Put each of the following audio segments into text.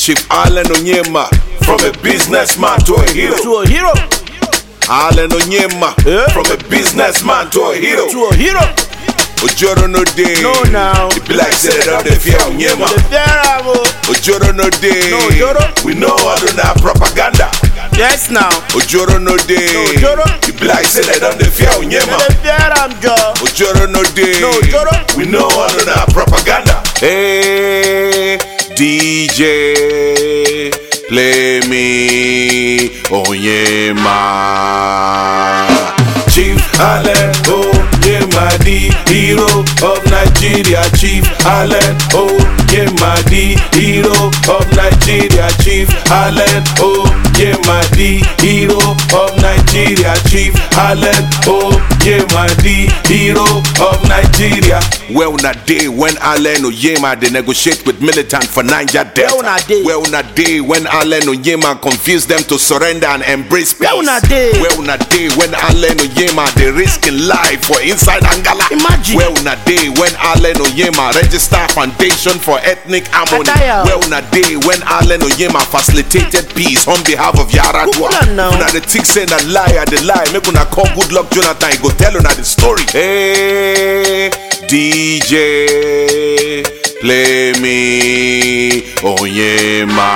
Chief Allen Onyema, from a businessman to a hero. To a hero. Allen Onyema, from a businessman to a hero. To a hero. Ojoro no day. No now. It be like said it on the fear Onyema. The fear amo. Ojoro no day. No Ojoro. We know how to na propaganda. Yes now. Ojoro no day. No Ojoro. It be like said it on the fear Onyema. The fear am Joe. Ojoro no day. No Ojoro. We know how to na propaganda. Hey DJ, play me Onyema. Chief Allen Onyema, the hero of Nigeria. Chief Allen Onyema, the hero of Nigeria. Chief Allen Onyema, the hero of Nigeria. Chief Allen Onyema, the hero of Nigeria. Well, na day when Allen Onyema they negotiate with militant for Niger Delta. Well, na day when Allen Onyema confused them to surrender and embrace peace. Well, na day when Allen Onyema they risking life for inside Angala. Imagine. Well, na day when Allen Onyema register foundation for ethnic harmony. Well, na day when Allen Onyema facilitated peace on behalf of Yaradua. Una the tick say na lie, the lie. Make una call good luck Jonathan. He go tell una the story. Hey DJ, play me Onyema.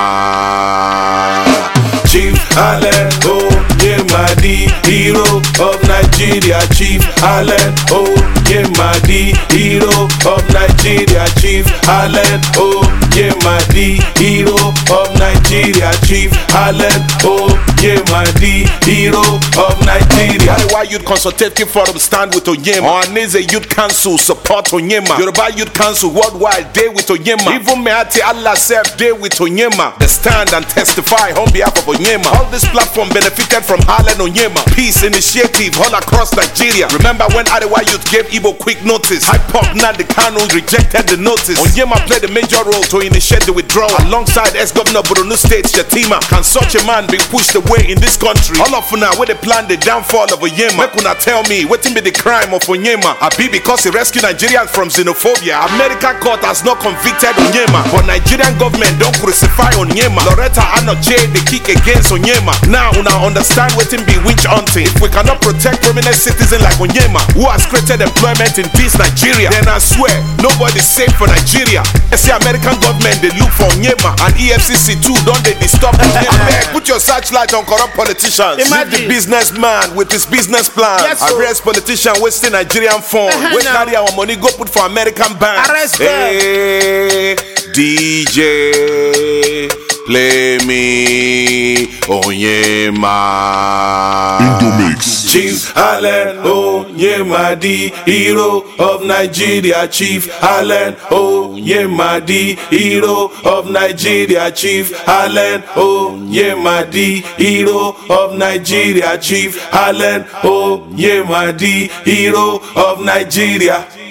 Chief Allen Onyema, the hero of Nigeria. Chief Allen Onyema, the hero of Nigeria. Chief Allen Onyema, the hero of Nigeria. Chief Allen Onyema, the hero of Nigeria. Why Youth Consultative Forum stand with Onyema? Ohaneze Youth Council support Onyema. Yoruba Youth Council worldwide day with Onyema. Even Mehati Allah self day with Onyema. They stand and testify on behalf of Onyema. All this platform benefited from Allen Onyema Peace Initiative all across Nigeria. Remember when Arewa Youth gave Igbo quick notice? Hypop Nnamdi Kanu rejected the notice. Onyema played a major role to initiate the withdrawal alongside ex-governor Borno State Shatima. Can such a man be pushed away in this country? All of una where they plan the downfall of Onyema. Make una tell me wetin be the crime of Onyema? Abi because he rescued Nigerians from xenophobia? American court has not convicted Onyema, but Nigerian government don't crucify Onyema. Loretta Anoche they kick against Onyema. Now una understand wetin be witch hunting. If we cannot protect prominent citizens like Onyema, who has created employment in this Nigeria, then I swear nobody's safe for Nigeria. You see, American government they look for Onyema, and EFCC too don't they disturb Onyema. Put your searchlight on corrupt politicians. Leave the businessman with his business plan. Yes, arrest politician wasting Nigerian funds. We carry our money go put for American banks. Arrest hey DJ, play me Onyema. Indomix. Chief Allen Onyema, the hero of Nigeria. Chief Allen Onyema, the hero of Nigeria. Chief Allen Onyema, the hero of Nigeria. Chief Allen Onyema, the hero of Nigeria.